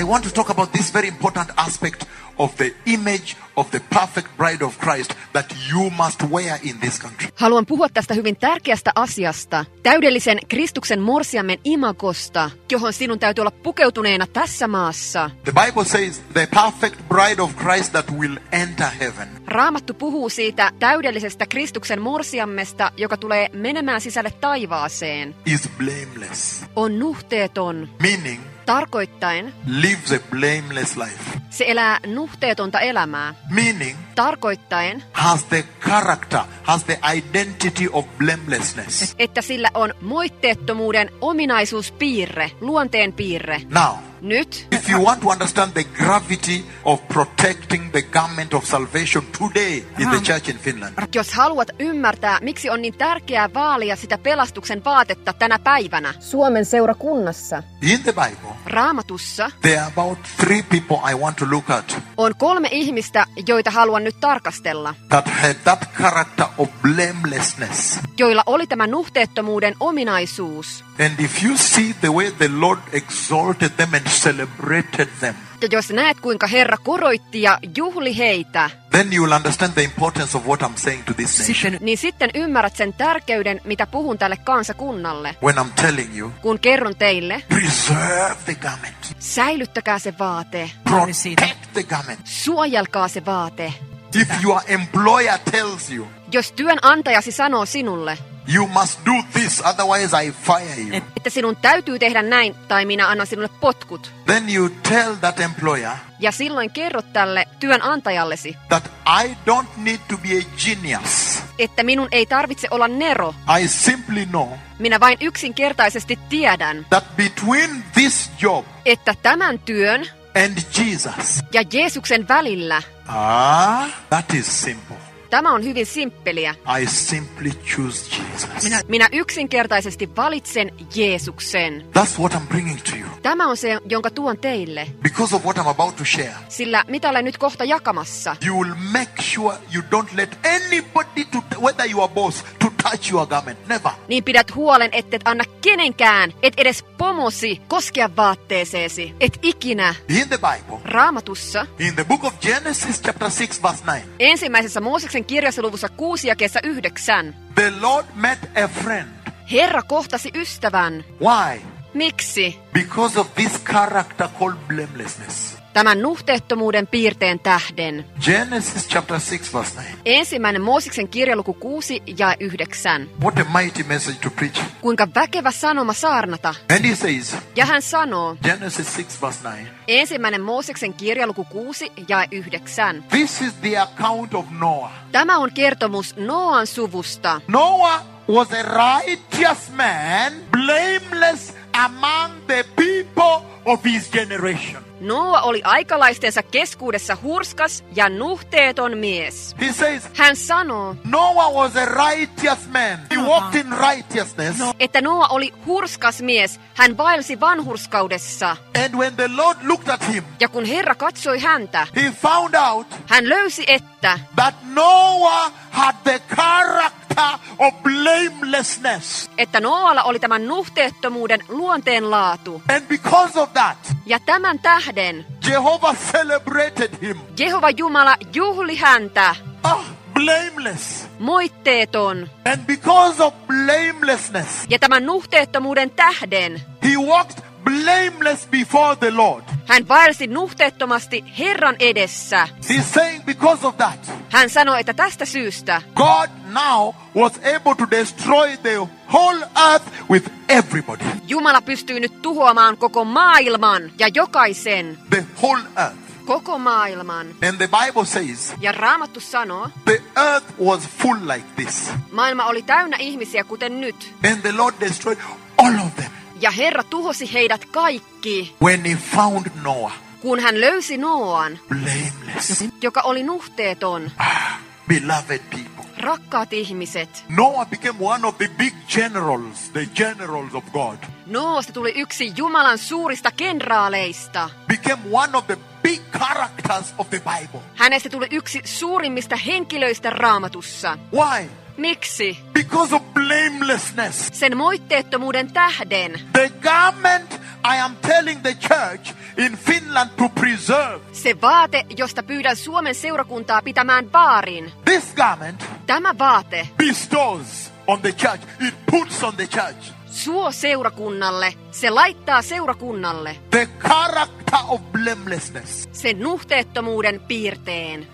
want to talk about this very important aspect of the image of the perfect bride of Christ that you must wear in this country. Haluan puhua tästä hyvin tärkeästä asiasta, täydellisen Kristuksen morsiamen imagosta, johon sinun täytyy olla pukeutuneena tässä maassa. The Bible says the perfect bride of Christ that will enter heaven. Raamattu puhuu siitä täydellisestä Kristuksen morsiammesta, joka tulee menemään sisälle taivaaseen. Is blameless. On nuhteeton. Meaning tarkoittaen lives a blameless life. Se elää nuhteetonta elämää. Meaning tarkoittaen has the character, has the identity of blamelessness. Että sillä on moitteettomuuden ominaisuuspiirre, luonteenpiirre. Now, nyt, if you want to understand the gravity of protecting the garment of salvation today in the church in Finland. Jos haluat ymmärtää, miksi on niin tärkeää vaalia sitä pelastuksen vaatetta tänä päivänä Suomen seurakunnassa. In the Bible, Raamatussa, there are about 3 people I want to look at. On 3 ihmistä, joita haluan nyt tarkastella. That had that character of blamelessness. Joilla oli tämä nuhteettomuuden ominaisuus. And if you see the way the Lord exalted them and celebrated them. Ja jos näet, kuinka Herra koroitti ja juhli heitä, then you will understand the importance of what I'm saying to this nation. Niin sitten ymmärrät sen tärkeyden, mitä puhun tälle kansakunnalle. When I'm telling you, kun kerron teille, preserve the garment. Säilyttäkää se vaate. Protect the garment. Suojelkaa se vaate. If your employer tells you, jos työnantajasi sanoo sinulle, you must do this, otherwise I fire you. Että sinun täytyy tehdä näin, tai minä annan sinulle potkut. Then you tell that employer, ja silloin kerrot tälle työnantajallesi, that I don't need to be a genius. Että minun ei tarvitse olla nero. I simply know. Minä vain yksinkertaisesti tiedän, that between this job, että tämän työn and Jesus, ja Jeesuksen välillä, that is simple. Tämä on hyvin simppeliä. I simply choose Jesus. Minä yksinkertaisesti valitsen Jeesuksen. That's what I'm bringing to you. Tämä on se, jonka tuon teille. Because of what I'm about to share. Sillä mitä olen nyt kohta jakamassa. You will make sure you don't let anybody, whether you are boss, to touch your garment. Never. Niin pidät huolen, ettet anna kenenkään, et edes pomosi koskea vaatteeseesi. Et ikinä. In the Bible. Raamatussa. In the book of Genesis chapter 6 verse 9. Ensimmäisessä Mooseksen kirjassa luvussa 6 jakeessa 9. The Lord met a friend. Herra kohtasi ystävän. Why? Miksi? Because of this character called blamelessness. Tämän nuhteettomuuden piirteen tähden. Genesis chapter 6 verse 9. Ensimmäinen Mooseksen kirja luku 6 ja 9. What a mighty message to preach. Kuinka väkevä sanoma saarnata. And he says. Ja hän sanoo. Genesis 6 verse 9. Ensimmäinen Mooseksen kirja luku 6 ja 9. This is the account of Noah. Tämä on kertomus Noan suvusta. Noah was a righteous man, blameless among the people of his generation. Noa oli aikalaistensa keskuudessa hurskas ja nuhteeton mies. He says, hän sanoo, Noah was a righteous man. He walked in righteousness. Että Noa oli hurskas mies. Hän vaelsi vanhurskaudessa. And when the Lord looked at him, ja kun Herra katsoi häntä, he found out hän löysi, että that Noah had the character of blamelessness. Että Noalla oli tämän nuhteettomuuden luonteenlaatu. And because of that, ja tämän tähden Jehovah celebrated him. Jehova Jumala juhli häntä. Blameless. Moitteeton. And because of blamelessness, ja tämän nuhteettomuuden tähden, he walked blameless before the Lord. Hän vaelsi nuhteettomasti Herran edessä. He's saying because of that, hän sanoi, että tästä syystä God now was able to destroy the whole earth with everybody. Jumala pystyy nyt tuhoamaan koko maailman ja jokaisen. The whole earth. Koko maailman. And the Bible says, ja Raamattu sanoo, the earth was full like this. Maailma oli täynnä ihmisiä kuten nyt. And the Lord destroyed all of them. Ja Herra tuhosi heidät kaikki. When he found Noah. Kun hän löysi Noan. Blameless. Joka oli nuhteeton. Beloved people. Rakkaat ihmiset. Noah became one of the big generals, the generals of God. Noasta tuli yksi Jumalan suurista kenraaleista. Became one of the big characters of the Bible. Hänestä tuli yksi suurimmista henkilöistä Raamatussa. Why? Miksi? Because of blamelessness. Sen moitteettomuuden tähden. The garment I am telling the church in Finland to preserve. Se vaate, josta pyydän Suomen seurakuntaa pitämään vaarin. This garment Tämä vaate bestows on the church. It puts on the church suo seurakunnalle, se laittaa seurakunnalle the character of blamelessness. sen nuhteettomuuden piirteen.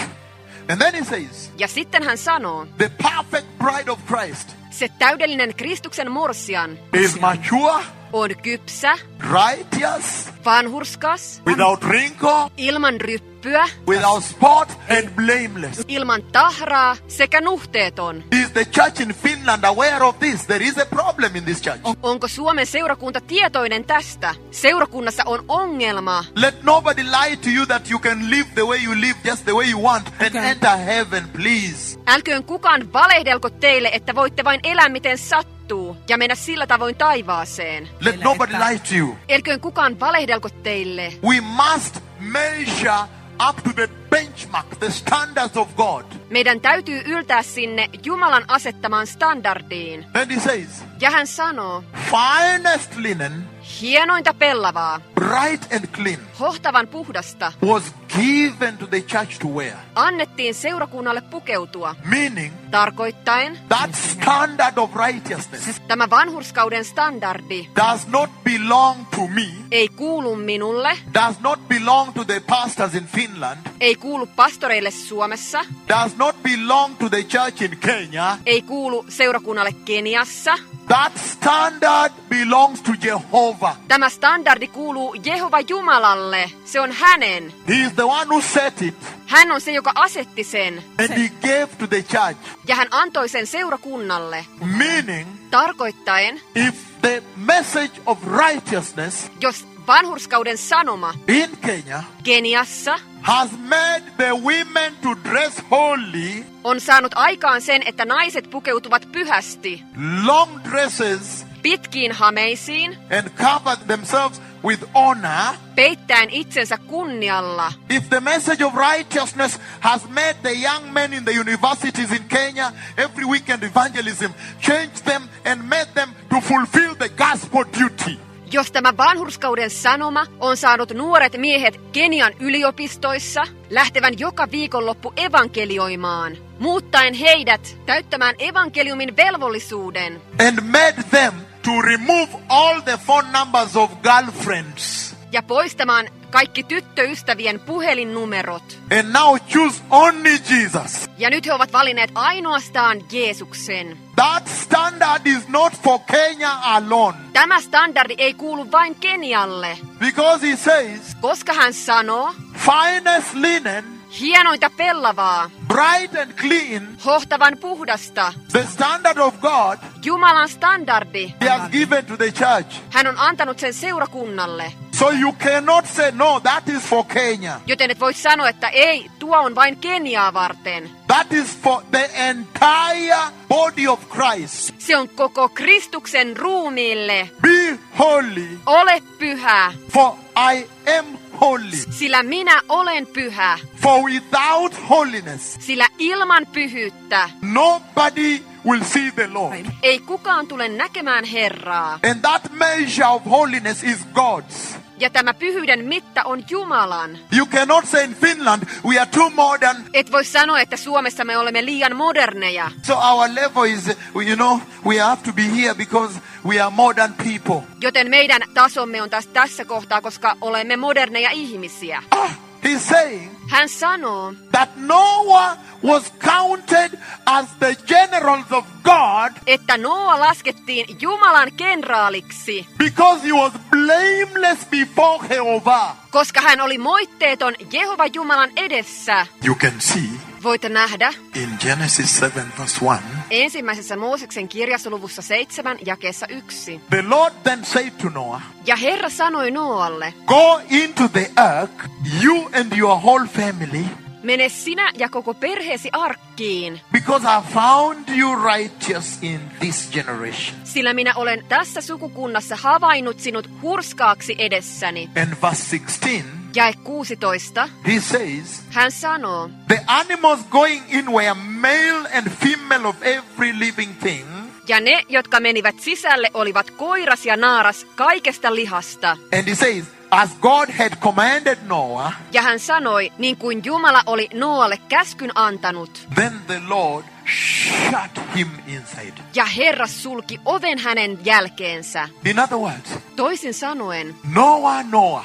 And then he says, Ja sitten hän sanoo, the perfect bride of Christ se täydellinen Kristuksen morsian is mature, on kypsä, righteous, vanhurskas, without wrinkle, ilman ryppyä, without spot, and blameless. ilman tahraa sekä nuhteeton. Is the church in Finland aware of this? There is a problem in this church. Onko Suomen seurakunta tietoinen tästä? Seurakunnassa on ongelma. Let nobody lie to you that you can live the way you live, just the way you want, and enter heaven, please. Älköön kukaan valehdelko teille, että voitte vain elää miten sattuu ja mennä sillä tavoin taivaaseen. Let nobody lie to you. Älköön kukaan valehdelko teille. We must measure up to the benchmark, the standards of God. Meidän täytyy yltää sinne Jumalan asettamaan standardiin. And he says, Ja hän sanoo, finest linen, hienointa pellavaa, bright and clean, hohtavan puhdasta, was given to the church to wear. annettiin seurakunnalle pukeutua, Meaning, tarkoittaen that standard of righteousness tämä vanhurskauden standardi does not belong to me, ei kuulu minulle, does not belong to the pastors in Finland, ei kuulu pastoreille Suomessa, does not belong to the church in Kenya. ei kuulu seurakunnalle Keniassa. That standard belongs to Jehovah. Tämä standardi kuuluu Jehova Jumalalle. Se on hänen. He is the one who set it, Hän on se, joka asetti sen. and he gave to the church. Ja hän antoi sen seurakunnalle. Meaning, Tarkoittaen, if the message of righteousness jos vanhurskauden sanoma in Kenya Keniassa has made the women to dress holy, on saanut aikaan sen, että naiset pukeutuvat pyhästi, long dresses, pitkiin hameisiin, and cover themselves with honor, peittäen itsensä kunnialla. if the message of righteousness has made the young men in the universities in Kenya every weekend evangelism, changed them and made them to fulfill the gospel duty, Jos tämä vanhurskauden sanoma on saanut nuoret miehet Kenian yliopistoissa lähtevän joka viikonloppu evankelioimaan, muuttaen heidät täyttämään evankeliumin velvollisuuden and made them to remove all the phone numbers of girlfriends, ja poistamaan kaikki tyttöystävien puhelinnumerot. and now choose only Jesus. Ja nyt he ovat valinneet ainoastaan Jeesuksen. That standard is not for Kenya alone, Tämä standardi ei kuulu vain Kenialle, because he says, koska hän sanoo, finest linen, hienointa pellavaa, bright and clean, hohtavan puhdasta, the standard of God, Jumalan standardi. he has given to the church. Hän on antanut sen seurakunnalle. So you cannot say, no, that is for Kenya. Joten et voi sanoa, että ei, tuo on vain Keniaa varten. That is for the entire body of Christ. Se on koko Kristuksen ruumiille. Be holy, Ole pyhä, for I am holy. sillä minä olen pyhä. For without holiness, Sillä ilman pyhyyttä nobody will see the Lord. ei kukaan tule näkemään Herraa. And that measure of holiness is God's. Ja tämä pyhyyden mitta on Jumalan. You cannot say in Finland, we are too modern, Et voi sanoa, että Suomessa me olemme liian moderneja. so our level is, we have to be here because we are modern people. Joten meidän tasomme on tässä kohtaa, koska olemme moderneja ihmisiä. He's saying Hän sanoo, that Noah was counted as the generals of God että Noa laskettiin Jumalan kenraaliksi, because he was blameless before Jehovah. koska hän oli moitteeton Jehova Jumalan edessä. You can see Voitte nähdä in Genesis 7 verse 1, ensimmäisessä Mooseksen kirjassa luvussa 7 jakeessa 1. the Lord then said to Noah, Ja Herra sanoi Noalle, go into the ark, you and your whole family, mene sinä ja koko perheesi arkkiin, because I found you righteous in this generation. sillä minä olen tässä sukukunnassa havainnut sinut hurskaaksi edessäni. And verse 16, Jae 16, he says, hän sanoo, the animals going in were male and female of every living thing, Ja ne, jotka menivät sisälle, olivat koiras ja naaras kaikesta lihasta. And he says, as God had commanded Noah, Ja hän sanoi, niin kuin Jumala oli Noalle käskyn antanut. then the Lord shut him inside. Ja Herra sulki oven hänen jälkeensä. In other words, Toisin sanoen, Noah, Noa,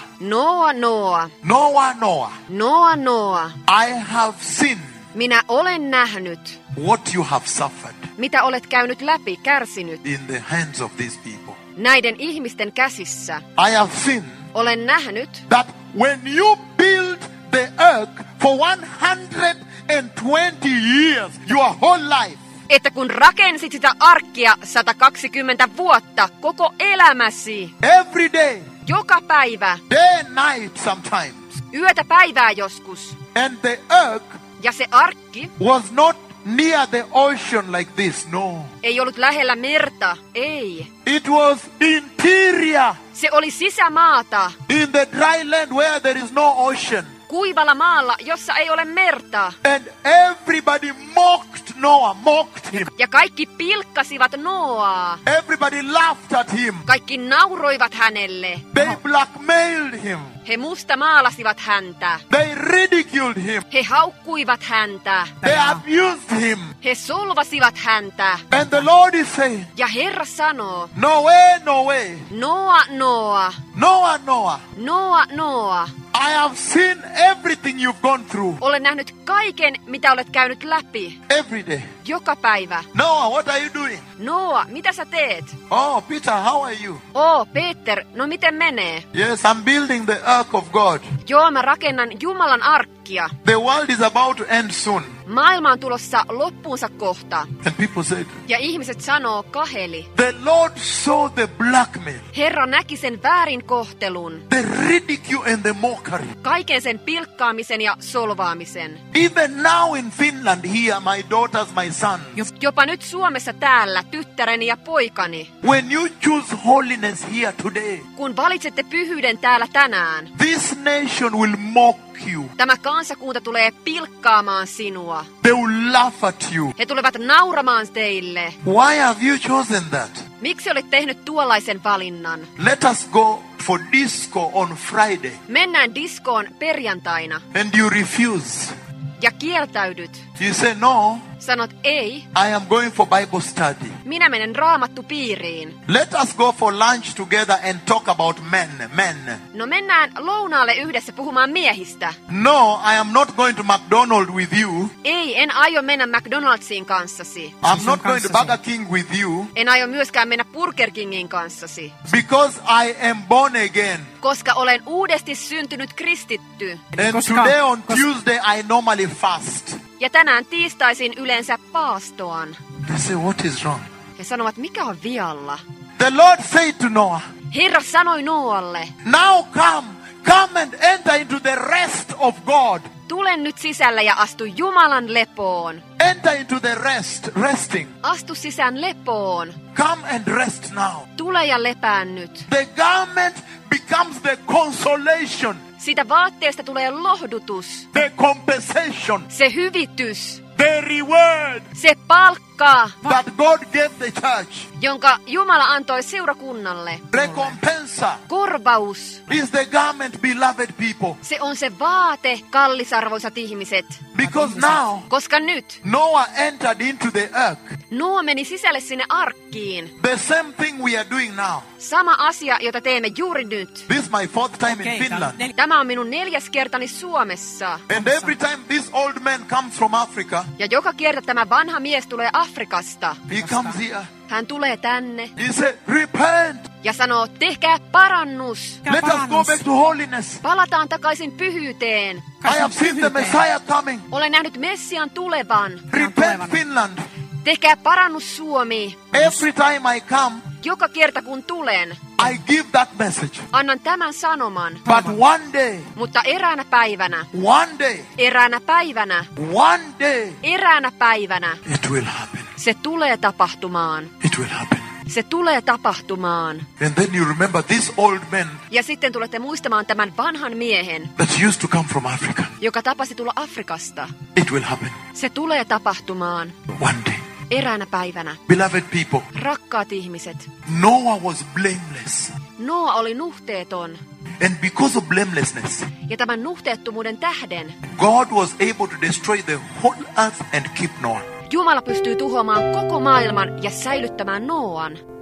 I have seen minä olen nähnyt, what you have suffered mitä olet käynyt läpi, kärsinyt in the hands of these people. näiden ihmisten käsissä. I have seen Olen nähnyt, that when you build the ark for 120 years, your whole life, että kun rakensit sitä arkkia 120 vuotta, koko elämäsi, every day, joka päivä, day and night sometimes, yötä päivää joskus, and the ark ja se arkki was not near the ocean like this, no. ei ollut lähellä merta, ei. It was interior, Se oli sisämaata, in the dry land where there is no ocean. kuivalla maalla, jossa ei ole merta. And everybody mocked Noah, mocked him. Ja kaikki pilkkasivat Noaa. Everybody laughed at him. Kaikki nauroivat hänelle. They blackmailed him. He mustamaalasivat häntä. They ridiculed him. He haukkuivat häntä. They abused him. He solvasivat häntä. And the Lord is saying, Ja Herra sanoo, no way, no way. Noa, Noah, Noah, Noa, I have seen everything you've gone through olen nähnyt kaiken, mitä olet käynyt läpi. every day. Joka päivä. Noah, what are you doing? Noa, mitä sä teet? Oh, Peter, how are you? Peter, no miten menee? Yes, I'm building the ark of God. Joo, mä rakennan Jumalan arkkia. The world is about to end soon. Maailma on tulossa loppuunsa kohta. And people said, Ja ihmiset sanoo kaheli. the Lord saw the blackmail, Herra näki sen väärinkohtelun. the ridicule and the mockery. Kaiken sen pilkkaamisen ja solvaamisen. Even now in Finland here, my daughters, my sons, Jopa nyt Suomessa täällä, tyttäreni ja poikani. when you choose holiness here today, Kun valitsette pyhyyden täällä tänään, this nation will mock you. tämä kansakunta tulee pilkkaamaan sinua. They will laugh at you. He tulevat nauramaan teille. Why have you chosen that? Miksi olet tehnyt tuollaisen valinnan? Let us go for disco on Friday. Mennään diskoon perjantaina And you refuse. ja kieltäydyt. You say, no, Sanot ei, I am going for Bible study. minä menen raamattupiiriin. Let us go for lunch together and talk about men. No mennään lounaalle yhdessä puhumaan miehistä. No, I am not going to McDonald's with you. Ei, en aio mennä McDonald'siin kanssasi. I'm not going to Burger King with you. En aio myöskään mennä Burger Kingin kanssasi. Because I am born again. Koska olen uudesti syntynyt kristitty. And today on Tuesday I normally fast. Ja tänään tiistaisin yleensä paastoan. They say, what is wrong? He sanovat, mikä on vialla? The Lord said to Noah, Herra sanoi Noalle, now come and enter into the rest of God. tule nyt sisälle ja astu Jumalan lepoon. Enter into the resting. Astu sisään lepoon. Come and rest now. Tule ja lepää nyt. The garment becomes the consolation, Siitä vaatteesta tulee lohdutus. the compensation, Se hyvitys. the reward Se palkka, that God gave the church. jonka Jumala antoi seurakunnalle. Recompensa Korvaus. is the garment, beloved people. Se on se vaate, kallisarvoisat ihmiset. Because now Koska nyt Noah entered into the ark. Noa meni sisälle sinne arkkiin. The same thing we are doing now. Sama asia, jota teemme juuri nyt. This is my 4th time in Finland. Tämä on minun 4. kertani Suomessa. And every time this old man comes from Africa, Ja joka kerta tämä vanha mies tulee Afrikasta. he comes here. Hän tulee tänne He said, repent. ja sanoo, tehkää parannus. Let us go back to holiness. Palataan takaisin pyhyyteen. I have seen the Messiah coming. Olen nähnyt Messian tulevan. Repent, Finland. Tehkää parannus Suomi. Every time I come, Joka kerta kun tulen, I give that message. annan tämän sanoman. But one day, Mutta eräänä päivänä, it will happen. se tulee tapahtumaan. It will happen. Se tulee tapahtumaan. And then you remember this old man Ja sitten tulette muistamaan tämän vanhan miehen, that used to come from Africa. joka tapasi tulla Afrikasta. It will happen Se tulee tapahtumaan. one day. Eräänä päivänä, beloved people, rakkaat ihmiset, Noah was blameless. Noa oli nuhteeton. And because of blamelessness, Ja tämän nuhteettomuuden tähden God was able to destroy the whole earth and keep Noah. Jumala pystyy tuhoamaan koko maailman ja säilyttämään Noan.